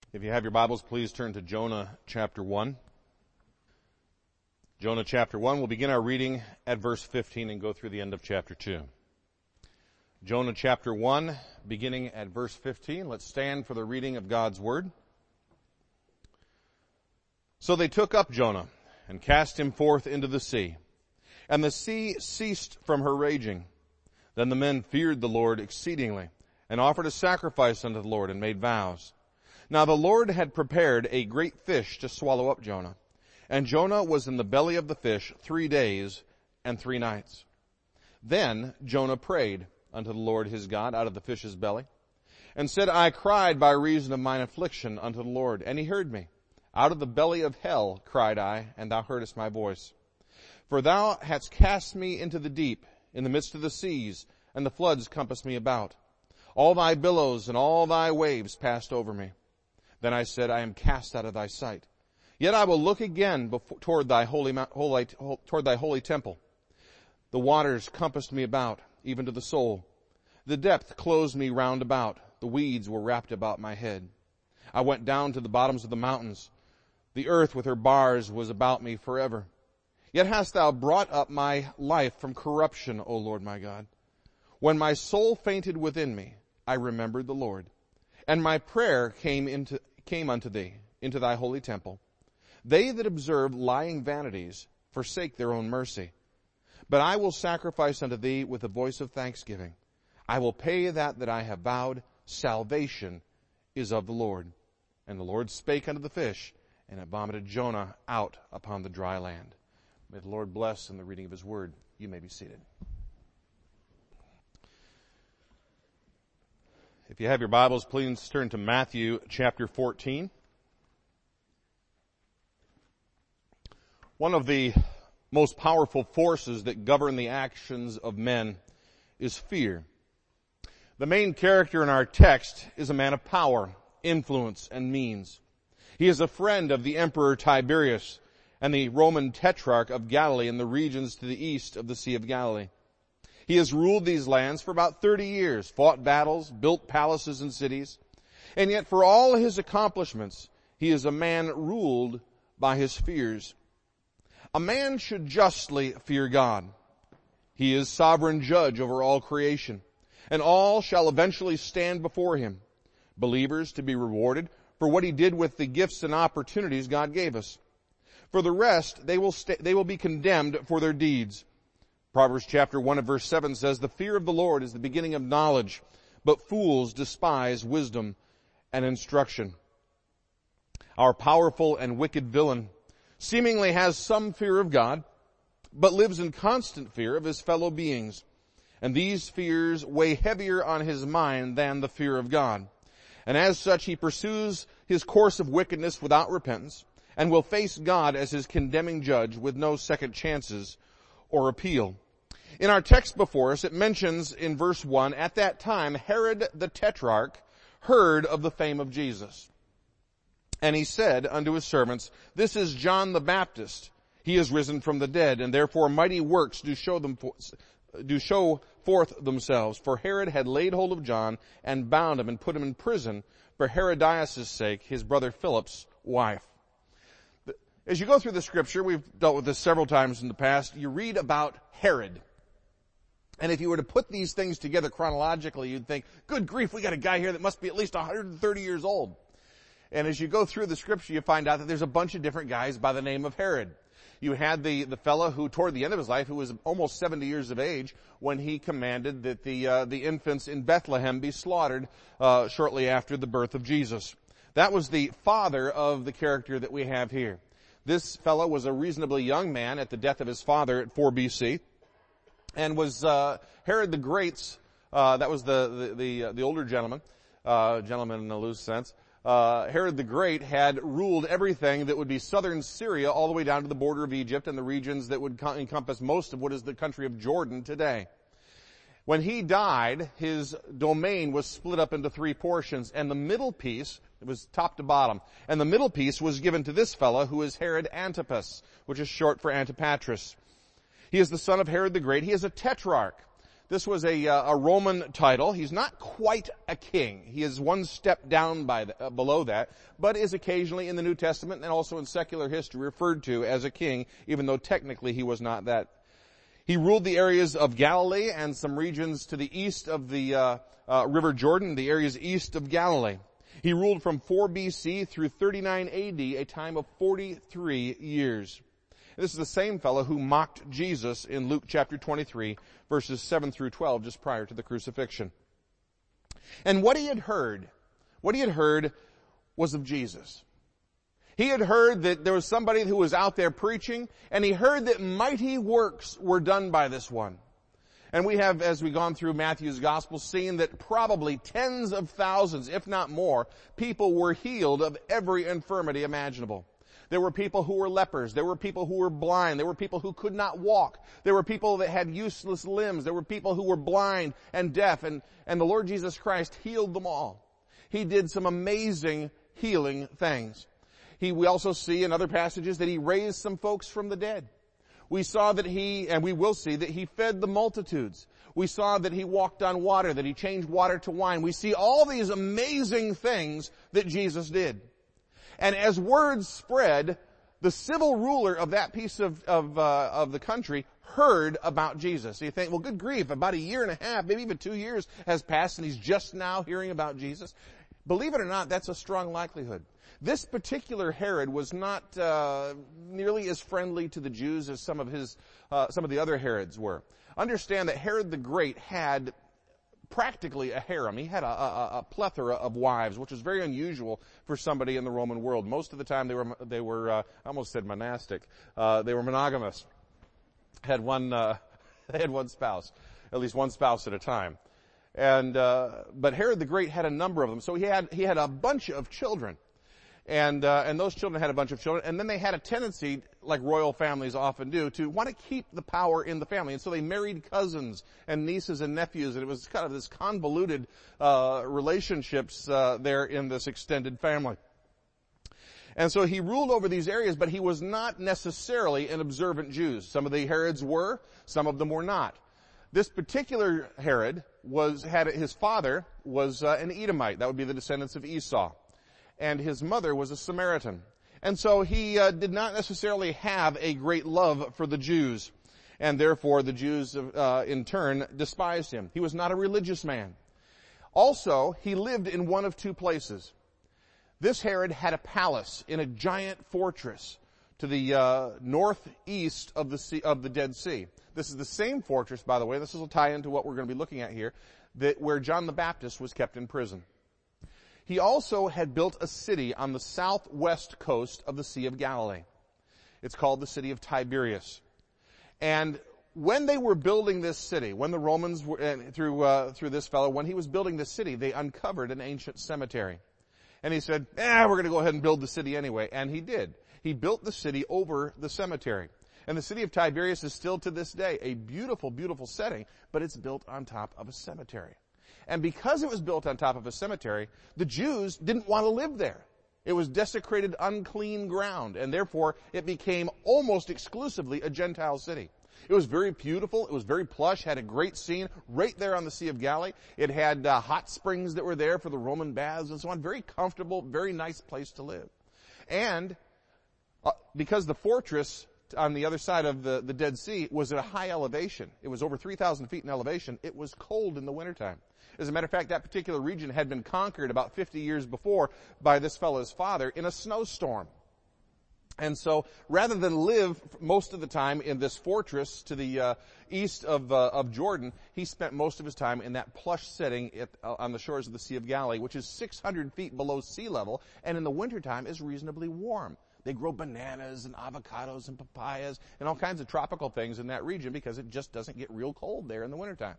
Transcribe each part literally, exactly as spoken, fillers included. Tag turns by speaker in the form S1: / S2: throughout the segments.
S1: If you have your Bibles, please turn to Jonah chapter one. Jonah chapter one, we'll begin our reading at verse fifteen and go through the end of chapter two. Jonah chapter one, beginning at verse fifteen. Let's stand for the reading of God's word. So they took up Jonah and cast him forth into the sea. And the sea ceased from her raging. Then the men feared the Lord exceedingly and offered a sacrifice unto the Lord and made vows. Now the Lord had prepared a great fish to swallow up Jonah. And Jonah was in the belly of the fish three days and three nights. Then Jonah prayed unto the Lord his God out of the fish's belly, and said, I cried by reason of mine affliction unto the Lord, and he heard me. Out of the belly of hell cried I, and thou heardest my voice. For thou hadst cast me into the deep, in the midst of the seas, and the floods compassed me about. All thy billows and all thy waves passed over me. Then I said, I am cast out of thy sight. Yet I will look again before, toward thy holy, holy, toward thy holy temple. The waters compassed me about, even to the soul. The depth closed me round about. The weeds were wrapped about my head. I went down to the bottoms of the mountains. The earth with her bars was about me forever. Yet hast thou brought up my life from corruption, O Lord my God. When my soul fainted within me, I remembered the Lord. And my prayer came into, came unto thee, into thy holy temple. They that observe lying vanities forsake their own mercy. But I will sacrifice unto thee with a voice of thanksgiving. I will pay that that I have vowed. Salvation is of the Lord. And the Lord spake unto the fish, and it vomited Jonah out upon the dry land. May the Lord bless in the reading of his word. You may be seated. If you have your Bibles, please turn to Matthew chapter fourteen. One of the most powerful forces that govern the actions of men is fear. The main character in our text is a man of power, influence, and means. He is a friend of the Emperor Tiberius and the Roman Tetrarch of Galilee and the regions to the east of the Sea of Galilee. He has ruled these lands for about thirty years, fought battles, built palaces and cities, and yet for all his accomplishments, he is a man ruled by his fears. A man should justly fear God. He is sovereign judge over all creation, and all shall eventually stand before him, believers to be rewarded for what he did with the gifts and opportunities God gave us. For the rest, they will sta- they will be condemned for their deeds. Proverbs chapter one and verse seven says, the fear of the Lord is the beginning of knowledge, but fools despise wisdom and instruction. Our powerful and wicked villain seemingly has some fear of God, but lives in constant fear of his fellow beings. And these fears weigh heavier on his mind than the fear of God. And as such, he pursues his course of wickedness without repentance and will face God as his condemning judge with no second chances or appeal. In our text before us, it mentions in verse one, at that time, Herod the Tetrarch heard of the fame of Jesus. And he said unto his servants, this is John the Baptist. He is risen from the dead, and therefore mighty works do show them, do show forth themselves. For Herod had laid hold of John and bound him and put him in prison for Herodias' sake, his brother Philip's wife. As you go through the scripture, we've dealt with this several times in the past, you read about Herod. And if you were to put these things together chronologically, you'd think, good grief, we got a guy here that must be at least one hundred thirty years old. And as you go through the scripture, you find out that there's a bunch of different guys by the name of Herod. You had the, the fellow who, toward the end of his life, who was almost seventy years of age, when he commanded that the, uh, the infants in Bethlehem be slaughtered, uh, shortly after the birth of Jesus. That was the father of the character that we have here. This fellow was a reasonably young man at the death of his father at four B C, and was uh, Herod the Great's. Uh, that was the the the, uh, the older gentleman, uh, gentleman in a loose sense. Uh, Herod the Great had ruled everything that would be southern Syria all the way down to the border of Egypt and the regions that would co- encompass most of what is the country of Jordan today. When he died, his domain was split up into three portions, and the middle piece, it was top to bottom, and the middle piece was given to this fellow who is Herod Antipas, which is short for Antipatris. He is the son of Herod the Great. He is a tetrarch. This was a, uh, a Roman title. He's not quite a king. He is one step down by the, uh, below that, but is occasionally in the New Testament and also in secular history referred to as a king, even though technically he was not that. He ruled the areas of Galilee and some regions to the east of the uh, uh, River Jordan, the areas east of Galilee. He ruled from four B C through thirty-nine A D, a time of forty-three years. This is the same fellow who mocked Jesus in Luke chapter twenty-three, verses seven through twelve, just prior to the crucifixion. And what he had heard, what he had heard was of Jesus. He had heard that there was somebody who was out there preaching, and he heard that mighty works were done by this one. And we have, as we've gone through Matthew's gospel, seen that probably tens of thousands, if not more, people were healed of every infirmity imaginable. There were people who were lepers. There were people who were blind. There were people who could not walk. There were people that had useless limbs. There were people who were blind and deaf, and, and the Lord Jesus Christ healed them all. He did some amazing healing things. He, we also see in other passages that he raised some folks from the dead. We saw that he, and we will see that he fed the multitudes. We saw that he walked on water, that he changed water to wine. We see all these amazing things that Jesus did. And as words spread, the civil ruler of that piece of of, uh, of the country heard about Jesus. So you think, well, good grief, about a year and a half, maybe even two years has passed, and he's just now hearing about Jesus. Believe it or not, that's a strong likelihood. This particular Herod was not uh, nearly as friendly to the Jews as some of his uh, some of the other Herods were. Understand that Herod the Great had practically a harem. He had a, a, a plethora of wives, which was very unusual for somebody in the Roman world. Most of the time they were, they were, uh, I almost said monastic. Uh, they were monogamous. Had one, uh, they had one spouse, at least one spouse at a time. And, uh, but Herod the Great had a number of them. So he had, he had a bunch of children. And, uh, and those children had a bunch of children. And then they had a tendency, like royal families often do, to want to keep the power in the family. And so they married cousins and nieces and nephews. And it was kind of this convoluted, uh, relationships, uh, there in this extended family. And so he ruled over these areas, but he was not necessarily an observant Jew. Some of the Herods were, some of them were not. This particular Herod was, had, his father was, uh, an Edomite. That would be the descendants of Esau. And his mother was a Samaritan. And so he uh, did not necessarily have a great love for the Jews. And therefore the Jews, uh, in turn, despised him. He was not a religious man. Also, he lived in one of two places. This Herod had a palace in a giant fortress to the uh, northeast of the sea, of the Dead Sea. This is the same fortress, by the way. This will tie into what we're going to be looking at here, that where John the Baptist was kept in prison. He also had built a city on the southwest coast of the Sea of Galilee. It's called the city of Tiberias. And when they were building this city, when the Romans were, uh, through, uh, through this fellow, when he was building this city, they uncovered an ancient cemetery. And he said, eh, we're going to go ahead and build the city anyway. And he did. He built the city over the cemetery. And the city of Tiberias is still to this day a beautiful, beautiful setting, but it's built on top of a cemetery. And because it was built on top of a cemetery, the Jews didn't want to live there. It was desecrated, unclean ground, and therefore it became almost exclusively a Gentile city. It was very beautiful. It was very plush, had a great scene right there on the Sea of Galilee. It had uh, hot springs that were there for the Roman baths and so on. Very comfortable, very nice place to live. And uh, because the fortress on the other side of the, the Dead Sea was at a high elevation, it was over three thousand feet in elevation, it was cold in the wintertime. As a matter of fact, that particular region had been conquered about fifty years before by this fellow's father in a snowstorm. And so, rather than live most of the time in this fortress to the uh, east of uh, of Jordan, he spent most of his time in that plush setting at, uh, on the shores of the Sea of Galilee, which is six hundred feet below sea level, and in the wintertime is reasonably warm. They grow bananas and avocados and papayas and all kinds of tropical things in that region because it just doesn't get real cold there in the wintertime.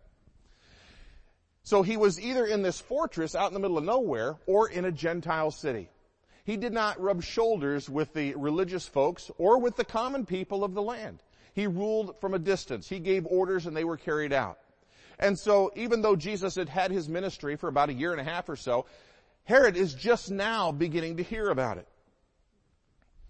S1: So he was either in this fortress out in the middle of nowhere or in a Gentile city. He did not rub shoulders with the religious folks or with the common people of the land. He ruled from a distance. He gave orders and they were carried out. And so even though Jesus had had his ministry for about a year and a half or so, Herod is just now beginning to hear about it.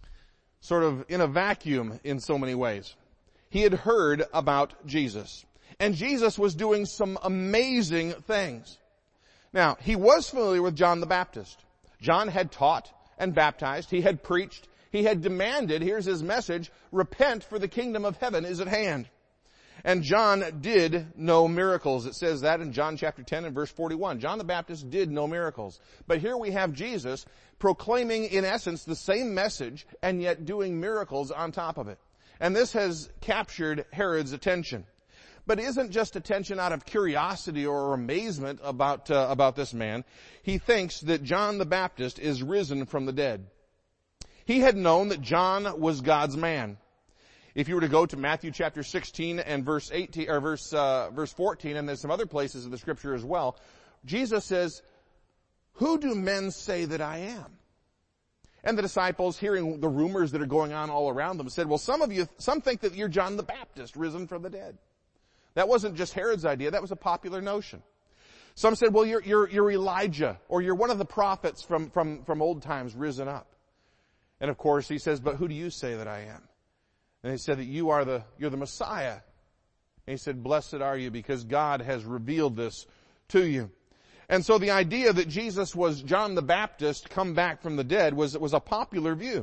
S1: Sort of in a vacuum in so many ways. He had heard about Jesus. And Jesus was doing some amazing things. Now, he was familiar with John the Baptist. John had taught and baptized. He had preached. He had demanded, here's his message, repent for the kingdom of heaven is at hand. And John did know miracles. It says that in John chapter ten and verse forty-one. John the Baptist did know miracles. But here we have Jesus proclaiming in essence the same message and yet doing miracles on top of it. And this has captured Herod's attention. But it isn't just attention out of curiosity or amazement about, uh, about this man. He thinks that John the Baptist is risen from the dead. He had known that John was God's man. If you were to go to Matthew chapter sixteen and verse eighteen, or verse, uh, verse fourteen, and there's some other places in the scripture as well, Jesus says, who do men say that I am? And the disciples, hearing the rumors that are going on all around them, said, well, some of you, some think that you're John the Baptist, risen from the dead. That wasn't just Herod's idea, that was a popular notion. Some said, well, you're, you're, you're Elijah, or you're one of the prophets from, from, from old times risen up. And of course, he says, but who do you say that I am? And he said that you are the, you're the Messiah. And he said, blessed are you because God has revealed this to you. And so the idea that Jesus was John the Baptist come back from the dead was, was a popular view.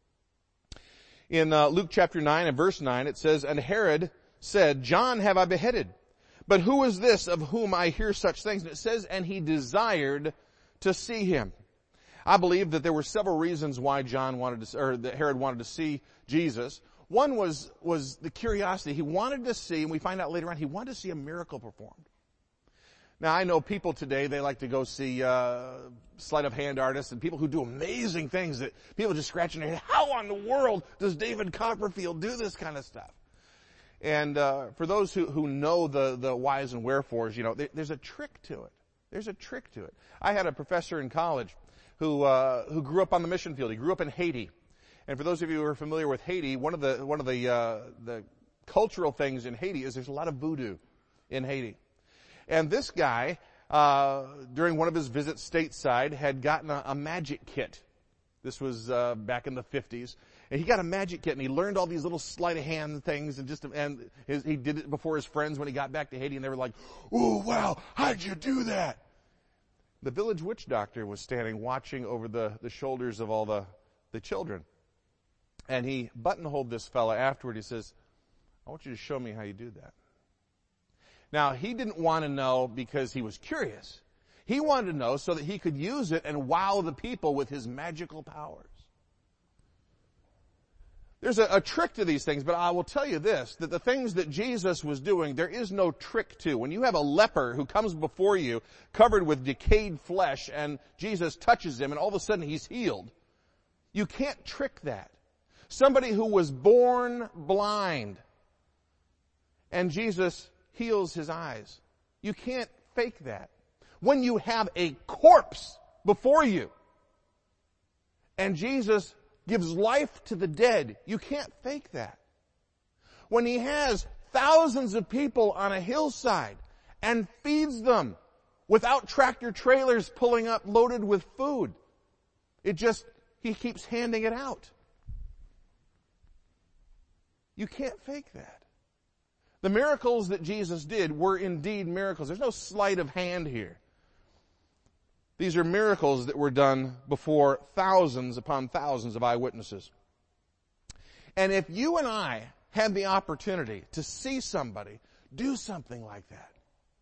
S1: In uh, Luke chapter nine and verse nine, it says, and Herod said, John have I beheaded, but who is this of whom I hear such things? And it says, and he desired to see him. I believe that there were several reasons why John wanted to, or that Herod wanted to see Jesus. One was, was the curiosity. He wanted to see, and we find out later on, he wanted to see a miracle performed. Now, I know people today, they like to go see uh sleight of hand artists and people who do amazing things that people just scratching their head. How in the world does David Copperfield do this kind of stuff? And uh for those who, who know the, the whys and wherefores, you know, there, there's a trick to it. There's a trick to it. I had a professor in college who uh who grew up on the mission field. He grew up in Haiti. And for those of you who are familiar with Haiti, one of the one of the uh the cultural things in Haiti is there's a lot of voodoo in Haiti. And this guy, uh, during one of his visits stateside, had gotten a, a magic kit. This was, uh, back in the fifties. And he got a magic kit and he learned all these little sleight of hand things and just, and his, he did it before his friends when he got back to Haiti and they were like, oh wow, how'd you do that? The village witch doctor was standing watching over the, the shoulders of all the, the children. And he buttonholed this fella afterward. He says, I want you to show me how you do that. Now, he didn't want to know because he was curious. He wanted to know so that he could use it and wow the people with his magical powers. There's a, a trick to these things, but I will tell you this, that the things that Jesus was doing, there is no trick to. When you have a leper who comes before you covered with decayed flesh and Jesus touches him and all of a sudden he's healed, you can't trick that. Somebody who was born blind and Jesus heals his eyes. You can't fake that. When you have a corpse before you and Jesus gives life to the dead, you can't fake that. When he has thousands of people on a hillside and feeds them without tractor trailers pulling up loaded with food, it just, he keeps handing it out. You can't fake that. The miracles that Jesus did were indeed miracles. There's no sleight of hand here. These are miracles that were done before thousands upon thousands of eyewitnesses. And if you and I had the opportunity to see somebody do something like that,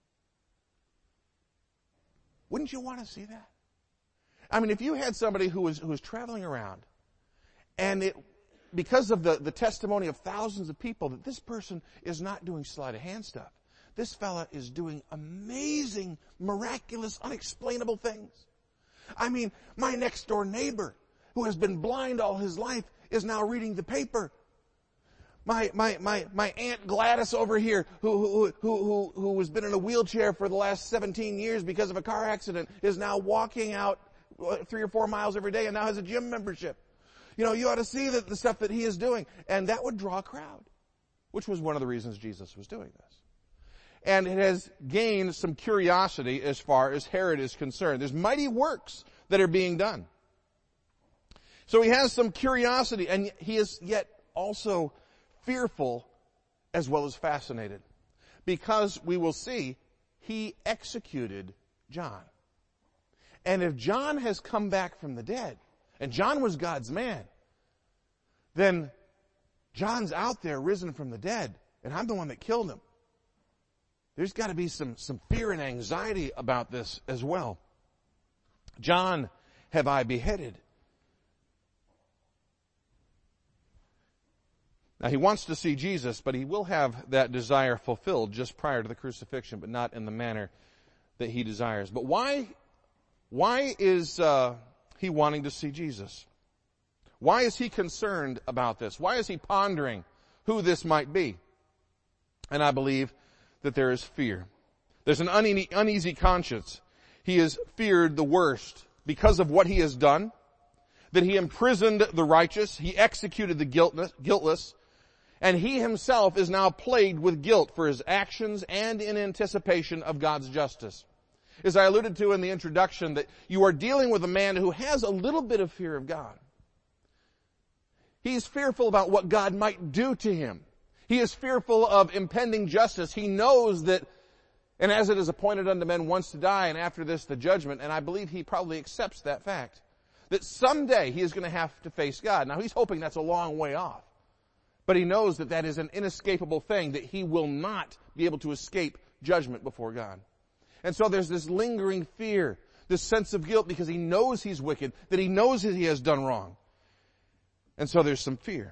S1: wouldn't you want to see that? I mean, if you had somebody who was, who was traveling around and it, because of the, the testimony of thousands of people that this person is not doing sleight of hand stuff. This fella is doing amazing, miraculous, unexplainable things. I mean, my next door neighbor who has been blind all his life is now reading the paper. My, my, my, my Aunt Gladys over here who, who, who, who, who has been in a wheelchair for the last seventeen years because of a car accident is now walking out three or four miles every day and now has a gym membership. You know, you ought to see the, the stuff that he is doing. And that would draw a crowd, which was one of the reasons Jesus was doing this. And it has gained some curiosity as far as Herod is concerned. There's mighty works that are being done. So he has some curiosity, and he is yet also fearful as well as fascinated. Because we will see, he executed John. And if John has come back from the dead, and John was God's man, then John's out there risen from the dead, and I'm the one that killed him. There's got to be some, some fear and anxiety about this as well. John have I beheaded. Now he wants to see Jesus, but he will have that desire fulfilled just prior to the crucifixion, but not in the manner that he desires. But why, why is uh, he wanting to see Jesus? Why is he concerned about this? Why is he pondering who this might be? And I believe that there is fear. There's an une- uneasy conscience. He has feared the worst because of what he has done, that he imprisoned the righteous, he executed the guiltless, guiltless, and he himself is now plagued with guilt for his actions and in anticipation of God's justice. As I alluded to in the introduction, that you are dealing with a man who has a little bit of fear of God. He's fearful about what God might do to him. He is fearful of impending justice. He knows that, and as it is appointed unto men once to die, and after this the judgment, and I believe he probably accepts that fact, that someday he is going to have to face God. Now he's hoping that's a long way off. But he knows that that is an inescapable thing, that he will not be able to escape judgment before God. And so there's this lingering fear, this sense of guilt because he knows he's wicked, that he knows that he has done wrong. And so there's some fear.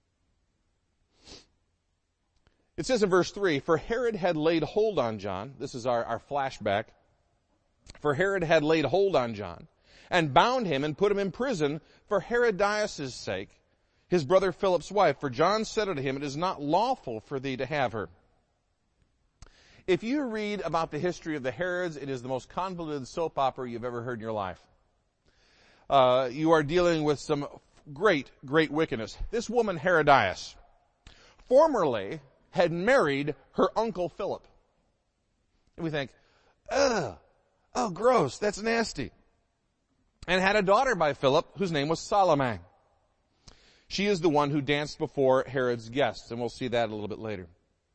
S1: It says in verse three, for Herod had laid hold on John. This is our, our flashback. For Herod had laid hold on John and bound him and put him in prison for Herodias' sake, his brother Philip's wife. For John said unto him, it is not lawful for thee to have her. If you read about the history of the Herods, it is the most convoluted soap opera you've ever heard in your life. Uh, you are dealing with some great, great wickedness. This woman, Herodias, formerly had married her uncle Philip. And we think, ugh, oh gross, that's nasty. And had a daughter by Philip whose name was Salome. She is the one who danced before Herod's guests, and we'll see that a little bit later.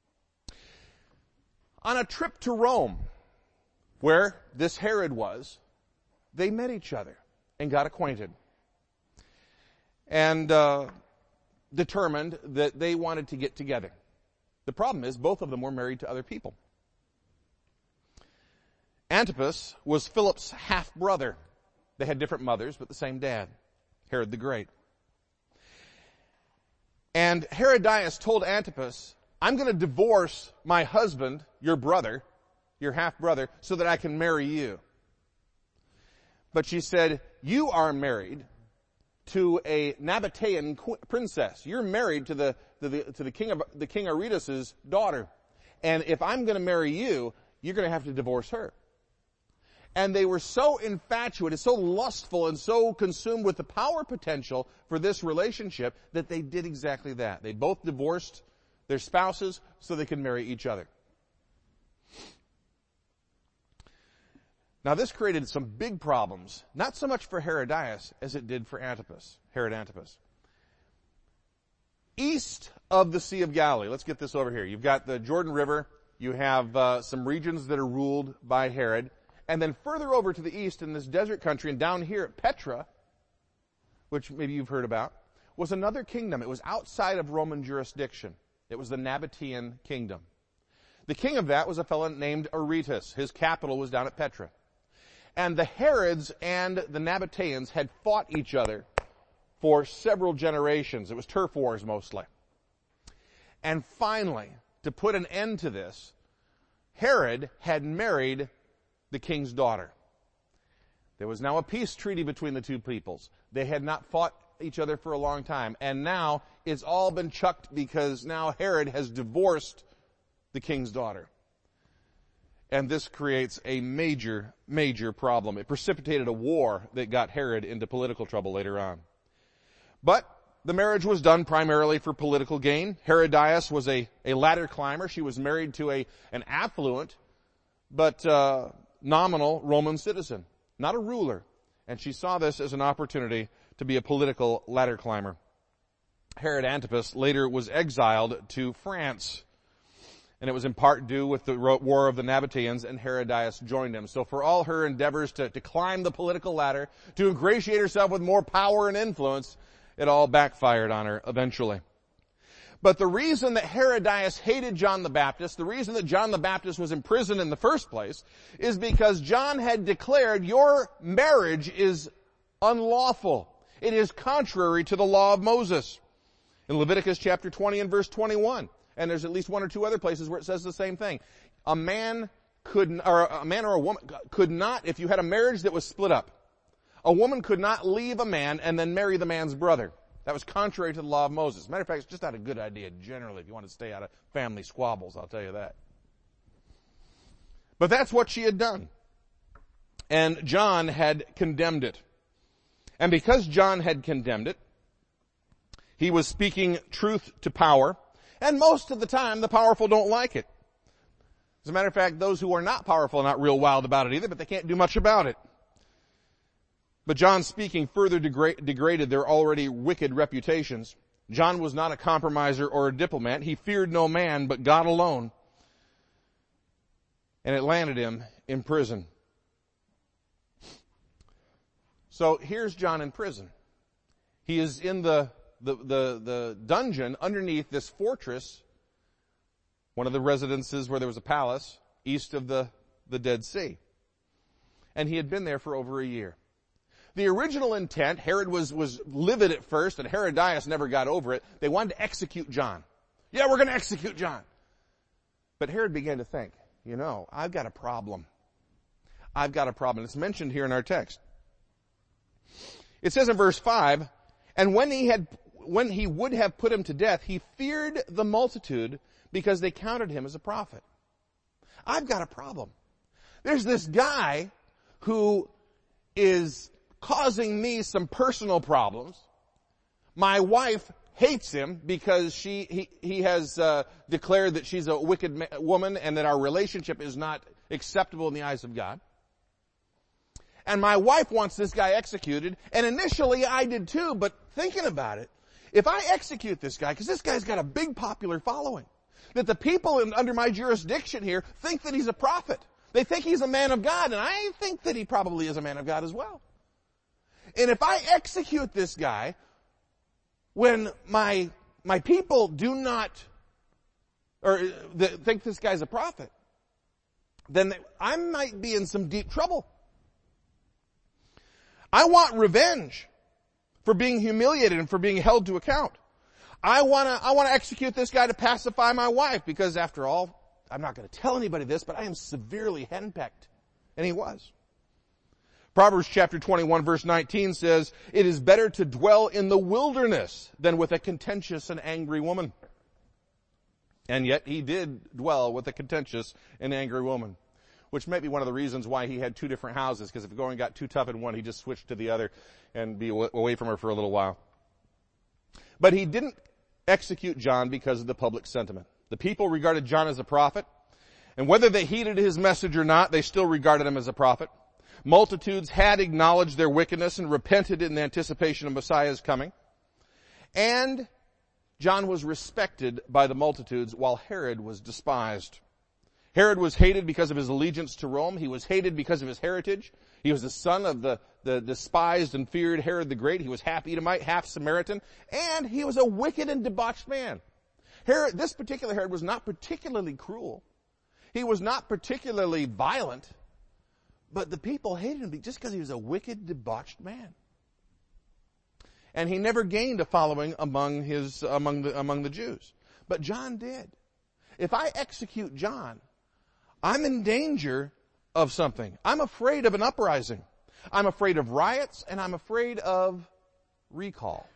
S1: On a trip to Rome, where this Herod was, they met each other and got acquainted. And uh, determined that they wanted to get together. The problem is both of them were married to other people. Antipas was Philip's half-brother. They had different mothers, but the same dad, Herod the Great. And Herodias told Antipas, I'm going to divorce my husband, your brother, your half-brother, so that I can marry you. But she said, you are married to a Nabatean princess. You're married to the, to the, to the king of, the king Aretas' daughter. And if I'm going to marry you, you're going to have to divorce her. And they were so infatuated, so lustful, and so consumed with the power potential for this relationship that they did exactly that. They both divorced their spouses so they could marry each other. Now this created some big problems, not so much for Herodias as it did for Antipas, Herod Antipas. East of the Sea of Galilee, let's get this over here. You've got the Jordan River, you have uh, some regions that are ruled by Herod, and then further over to the east in this desert country and down here at Petra, which maybe you've heard about, was another kingdom. It was outside of Roman jurisdiction. It was the Nabatean kingdom. The king of that was a fellow named Aretas. His capital was down at Petra. And the Herods and the Nabateans had fought each other for several generations. It was turf wars mostly. And finally, to put an end to this, Herod had married the king's daughter. There was now a peace treaty between the two peoples. They had not fought each other for a long time. And now it's all been chucked because now Herod has divorced the king's daughter. And this creates a major, major problem. It precipitated a war that got Herod into political trouble later on. But the marriage was done primarily for political gain. Herodias was a, a ladder climber. She was married to a an affluent but uh, nominal Roman citizen, not a ruler. And she saw this as an opportunity to be a political ladder climber. Herod Antipas later was exiled to France. And it was in part due with the war of the Nabateans, and Herodias joined him. So for all her endeavors to, to climb the political ladder, to ingratiate herself with more power and influence, it all backfired on her eventually. But the reason that Herodias hated John the Baptist, the reason that John the Baptist was in prison in the first place, is because John had declared, your marriage is unlawful. It is contrary to the law of Moses. In Leviticus chapter twenty and verse twenty-one. And there's at least one or two other places where it says the same thing. A man could, or a man or a woman could not, if you had a marriage that was split up, a woman could not leave a man and then marry the man's brother. That was contrary to the law of Moses. As a matter of fact, it's just not a good idea generally if you want to stay out of family squabbles, I'll tell you that. But that's what she had done. And John had condemned it. And because John had condemned it, he was speaking truth to power. And most of the time, the powerful don't like it. As a matter of fact, those who are not powerful are not real wild about it either, but they can't do much about it. But John's speaking further degra- degraded their already wicked reputations. John was not a compromiser or a diplomat. He feared no man but God alone. And it landed him in prison. So here's John in prison. He is in the The, the, the dungeon underneath this fortress, one of the residences where there was a palace east of the, the Dead Sea. And he had been there for over a year. The original intent, Herod was, was livid at first, and Herodias never got over it. They wanted to execute John. Yeah, we're going to execute John. But Herod began to think, you know, I've got a problem. I've got a problem. It's mentioned here in our text. It says in verse five, and when he had When he would have put him to death, he feared the multitude because they counted him as a prophet. I've got a problem. There's this guy who is causing me some personal problems. My wife hates him because she he, he has uh, declared that she's a wicked ma- woman and that our relationship is not acceptable in the eyes of God. And my wife wants this guy executed, and initially I did too, but thinking about it, if I execute this guy, because this guy's got a big popular following, that the people in, under my jurisdiction here think that he's a prophet. They think he's a man of God, and I think that he probably is a man of God as well. And if I execute this guy, when my my people do not, or the, think this guy's a prophet, then they, I might be in some deep trouble. I want revenge for being humiliated and for being held to account. I want to I want to execute this guy to pacify my wife because, after all, I'm not going to tell anybody this, but I am severely henpecked. And he was. Proverbs chapter twenty-one verse nineteen says, it is better to dwell in the wilderness than with a contentious and angry woman. And yet he did dwell with a contentious and angry woman, which may be one of the reasons why he had two different houses, because if the going got too tough in one, he just switched to the other and be away from her for a little while. But he didn't execute John because of the public sentiment. The people regarded John as a prophet, and whether they heeded his message or not, they still regarded him as a prophet. Multitudes had acknowledged their wickedness and repented in the anticipation of Messiah's coming. And John was respected by the multitudes while Herod was despised. Herod was hated because of his allegiance to Rome. He was hated because of his heritage. He was the son of the, the despised and feared Herod the Great. He was half Edomite, half Samaritan, and he was a wicked and debauched man. Herod, this particular Herod was not particularly cruel. He was not particularly violent, but the people hated him just because he was a wicked, debauched man. And he never gained a following among his, among the, among the Jews. But John did. If I execute John, I'm in danger of something. I'm afraid of an uprising. I'm afraid of riots, and I'm afraid of recall.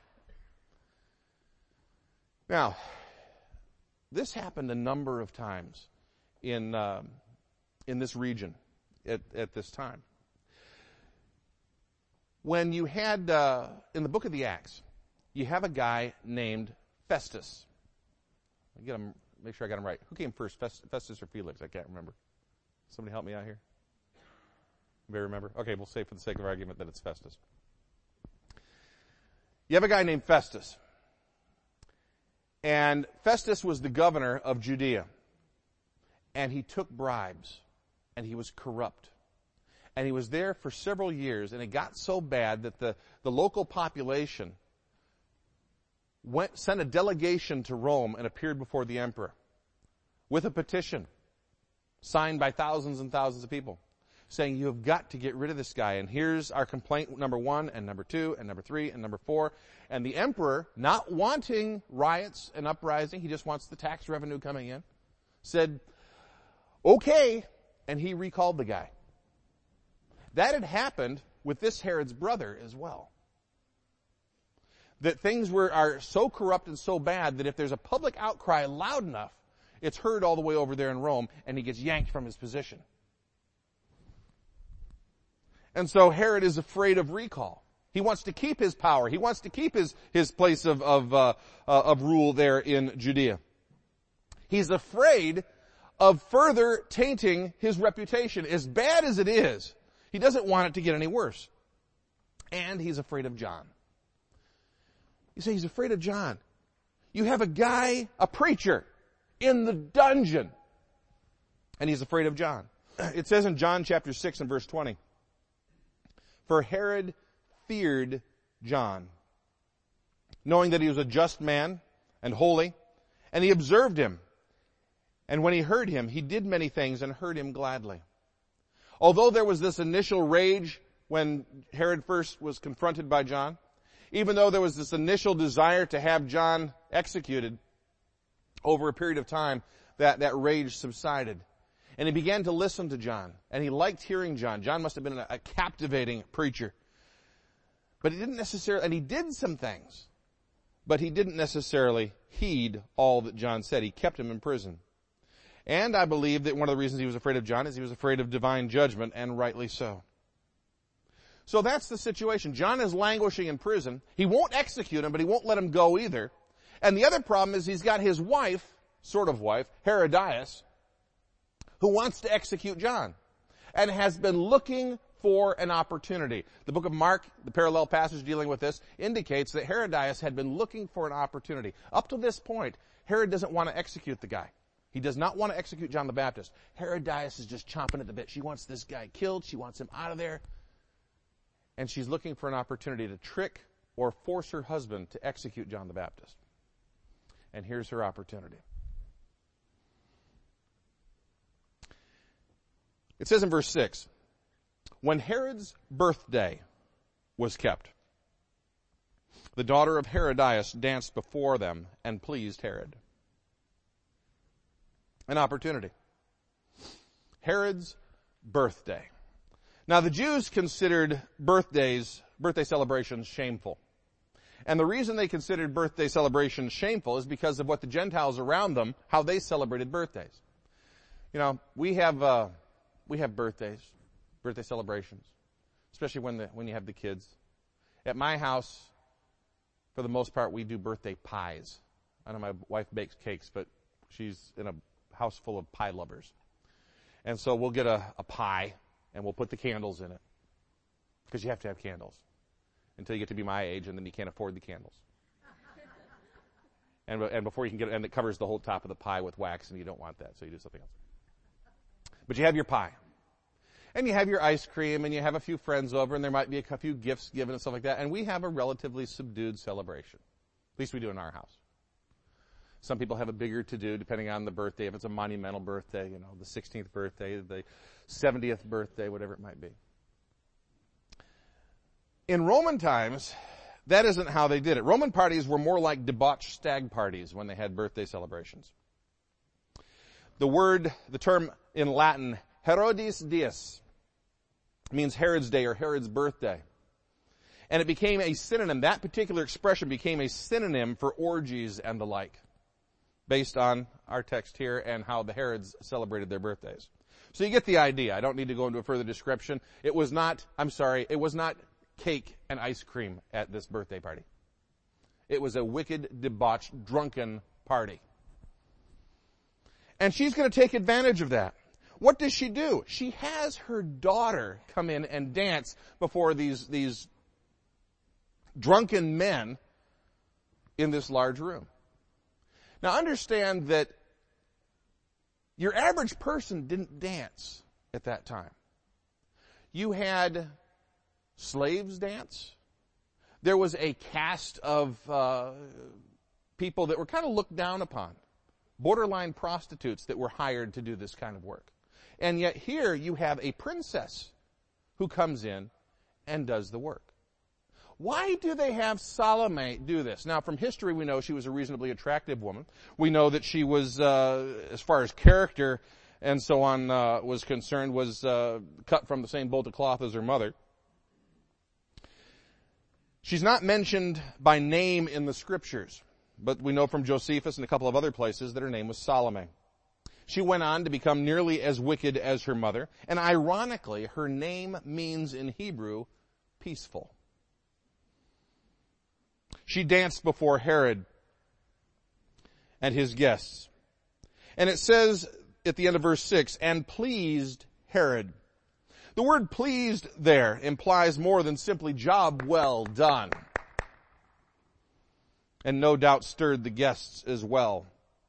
S1: Now, this happened a number of times in um, in this region at, at this time. When you had, uh, in the book of the Acts, you have a guy named Festus. I get him. Make sure I got him right. Who came first, Festus or Felix? I can't remember. Somebody help me out here. Anybody remember? Okay, we'll say for the sake of argument that it's Festus. You have a guy named Festus. And Festus was the governor of Judea. and he took bribes, and he was corrupt. And he was there for several years, and it got so bad that the, the local population went, sent a delegation to Rome and appeared before the emperor with a petition signed by thousands and thousands of people saying, you have got to get rid of this guy. And here's our complaint number one and number two and number three and number four. And the emperor, not wanting riots and uprising, he just wants the tax revenue coming in, said, okay, and he recalled the guy. That had happened with this Herod's brother as well. That things were are so corrupt and so bad that if there's a public outcry loud enough, it's heard all the way over there in Rome, and he gets yanked from his position. And so Herod is afraid of recall. He wants to keep his power. He wants to keep his, his place of, of, uh, uh, of rule there in Judea. He's afraid of further tainting his reputation. As bad as it is, he doesn't want it to get any worse. And he's afraid of John. You say he's afraid of John. You have a guy, a preacher, in the dungeon, and he's afraid of John. It says in John chapter six and verse twenty, for Herod feared John, knowing that he was a just man and holy, and he observed him. And when he heard him, he did many things and heard him gladly. Although there was this initial rage when Herod first was confronted by John, even though there was this initial desire to have John executed, over a period of time, that, that rage subsided. And he began to listen to John. And he liked hearing John. John must have been a, a captivating preacher. But he didn't necessarily, and he did some things, but he didn't necessarily heed all that John said. He kept him in prison. And I believe that one of the reasons he was afraid of John is he was afraid of divine judgment, and rightly so. So that's the situation. John is languishing in prison. He won't execute him, but he won't let him go either. And the other problem is he's got his wife, sort of wife, Herodias, who wants to execute John and has been looking for an opportunity. The book of Mark, the parallel passage dealing with this, indicates that Herodias had been looking for an opportunity. Up to this point, Herod doesn't want to execute the guy. He does not want to execute John the Baptist. Herodias is just chomping at the bit. She wants this guy killed. She wants him out of there. And she's looking for an opportunity to trick or force her husband to execute John the Baptist. And here's her opportunity. It says in verse six, when Herod's birthday was kept, the daughter of Herodias danced before them and pleased Herod. An opportunity. Herod's birthday. Now the Jews considered birthdays, birthday celebrations shameful. And the reason they considered birthday celebrations shameful is because of what the Gentiles around them, how they celebrated birthdays. You know, we have, uh, we have birthdays, birthday celebrations, especially when the, when you have the kids. At my house, for the most part, we do birthday pies. I know my wife bakes cakes, but she's in a house full of pie lovers. And so we'll get a, a pie and we'll put the candles in it. Because you have to have candles until you get to be my age, and then you can't afford the candles. and, and before you can get it, and it covers the whole top of the pie with wax, and you don't want that, so you do something else. But you have your pie. And you have your ice cream, and you have a few friends over, and there might be a few gifts given and stuff like that. And we have a relatively subdued celebration. At least we do in our house. Some people have a bigger to-do, depending on the birthday. If it's a monumental birthday, you know, the sixteenth birthday, the seventieth birthday, whatever it might be. In Roman times, that isn't how they did it. Roman parties were more like debauched stag parties when they had birthday celebrations. The word, the term in Latin, Herodis Dies, means Herod's day or Herod's birthday. And it became a synonym, that particular expression became a synonym for orgies and the like, based on our text here and how the Herods celebrated their birthdays. So you get the idea. I don't need to go into a further description. It was not, I'm sorry, it was not cake and ice cream at this birthday party. It was a wicked, debauched, drunken party. And she's going to take advantage of that. What does she do? She has her daughter come in and dance before these, these drunken men in this large room. Now understand that Your average person didn't dance at that time. You had slaves dance. There was a caste of uh, people that were kind of looked down upon, borderline prostitutes that were hired to do this kind of work. And yet here you have a princess who comes in and does the work. Why do they have Salome do this? Now, from history, we know she was a reasonably attractive woman. We know that she was, uh, as far as character and so on uh, was concerned, was uh, cut from the same bolt of cloth as her mother. She's not mentioned by name in the Scriptures, but we know from Josephus and a couple of other places that her name was Salome. She went on to become nearly as wicked as her mother, and ironically, her name means in Hebrew, peaceful. She danced before Herod and his guests. And it says at the end of verse six, and pleased Herod. The word pleased there implies more than simply job well done. And no doubt stirred the guests as well.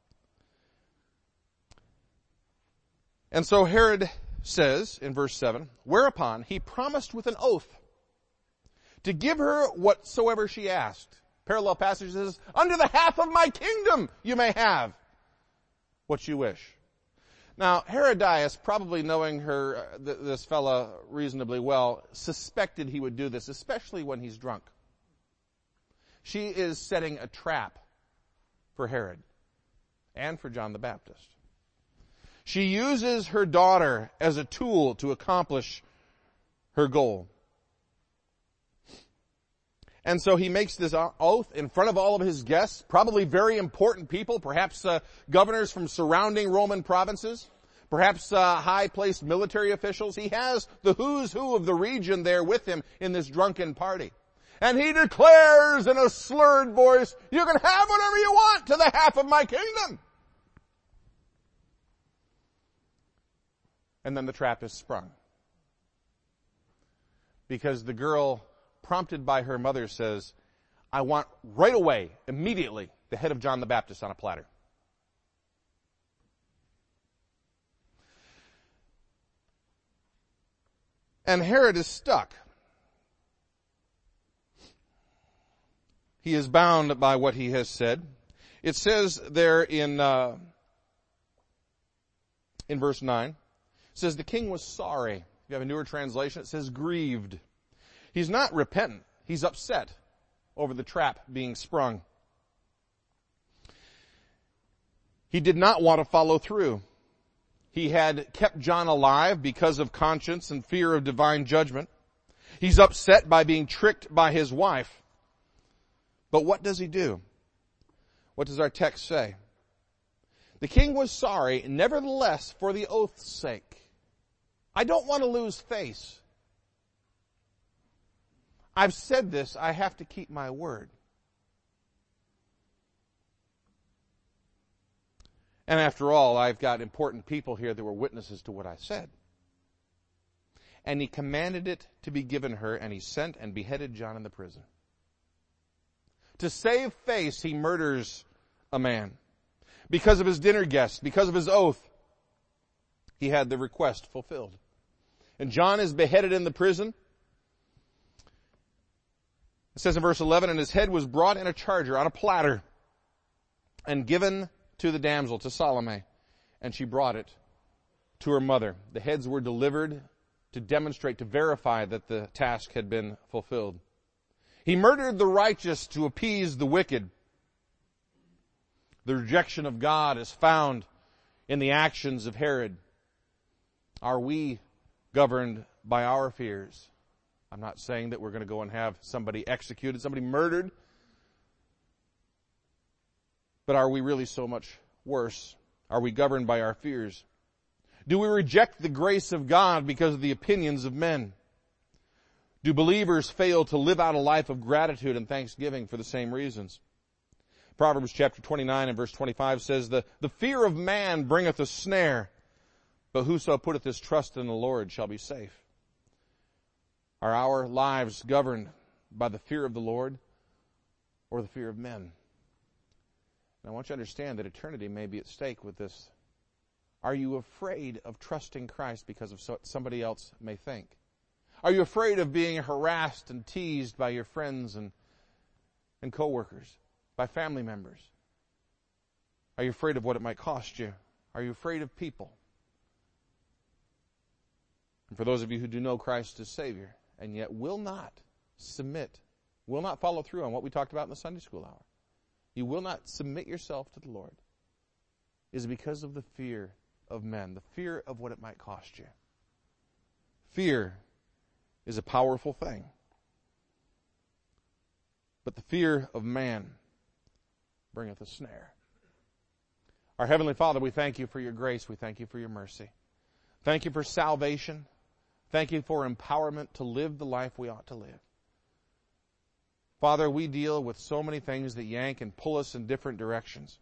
S1: And so Herod says in verse seven, whereupon he promised with an oath to give her whatsoever she asked. Parallel passage says, under the half of my kingdom you may have what you wish. Now, Herodias, probably knowing her, uh, th- this fella reasonably well, suspected he would do this, especially when he's drunk. She is setting a trap for Herod and for John the Baptist. She uses her daughter as a tool to accomplish her goal. And so he makes this oath in front of all of his guests, probably very important people, perhaps uh, governors from surrounding Roman provinces, perhaps uh, high-placed military officials. He has the who's who of the region there with him in this drunken party. And he declares in a slurred voice, you can have whatever you want to the half of my kingdom. And then the trap is sprung. Because the girl, prompted by her mother, says, I want right away, immediately, the head of John the Baptist on a platter. And Herod is stuck. He is bound by what he has said. It says there in uh, in verse nine, it says the king was sorry. If you have a newer translation, it says grieved. He's not repentant. He's upset over the trap being sprung. He did not want to follow through. He had kept John alive because of conscience and fear of divine judgment. He's upset by being tricked by his wife. But what does he do? What does our text say? The king was sorry, nevertheless, for the oath's sake. I don't want to lose face. I've said this, I have to keep my word. And after all, I've got important people here that were witnesses to what I said. And he commanded it to be given her, and he sent and beheaded John in the prison. To save face, he murders a man. Because of his dinner guests, because of his oath, he had the request fulfilled. And John is beheaded in the prison. It says in verse eleven, and his head was brought in a charger on a platter and given to the damsel, to Salome, and she brought it to her mother. The heads were delivered to demonstrate, to verify that the task had been fulfilled. He murdered the righteous to appease the wicked. The rejection of God is found in the actions of Herod. Are we governed by our fears? I'm not saying that we're going to go and have somebody executed, somebody murdered. But are we really so much worse? Are we governed by our fears? Do we reject the grace of God because of the opinions of men? Do believers fail to live out a life of gratitude and thanksgiving for the same reasons? Proverbs chapter twenty-nine and verse twenty-five says, the, the fear of man bringeth a snare, but whoso putteth his trust in the Lord shall be safe. Are our lives governed by the fear of the Lord or the fear of men? And I want you to understand that eternity may be at stake with this Are you afraid of trusting Christ because of what somebody else may think? Are you afraid of being harassed and teased by your friends and, and coworkers, by family members? Are you afraid of what it might cost you? Are you afraid of people? And for those of you who do know Christ as Savior and yet will not submit, will not follow through on what we talked about in the Sunday school hour, you will not submit yourself to the Lord, is because of the fear of men, the fear of what it might cost you. Fear is a powerful thing. But the fear of man bringeth a snare. Our Heavenly Father, we thank you for your grace. We thank you for your mercy. Thank you for salvation. Thank you for empowerment to live the life we ought to live. Father, we deal with so many things that yank and pull us in different directions.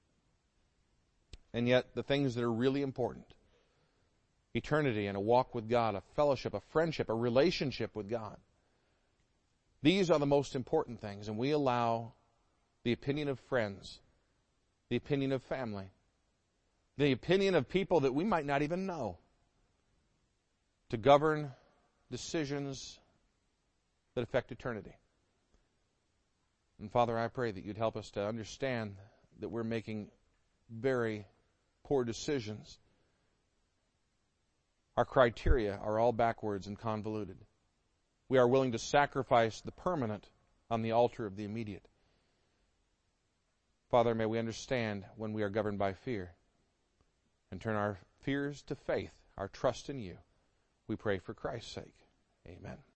S1: And yet the things that are really important, eternity and a walk with God, a fellowship, a friendship, a relationship with God, these are the most important things. And we allow the opinion of friends, the opinion of family, the opinion of people that we might not even know to govern decisions that affect eternity. And Father, I pray that you'd help us to understand that we're making very poor decisions. Our criteria are all backwards and convoluted. We are willing to sacrifice the permanent on the altar of the immediate. Father, may we understand when we are governed by fear and turn our fears to faith, our trust in you. We pray for Christ's sake. Amen.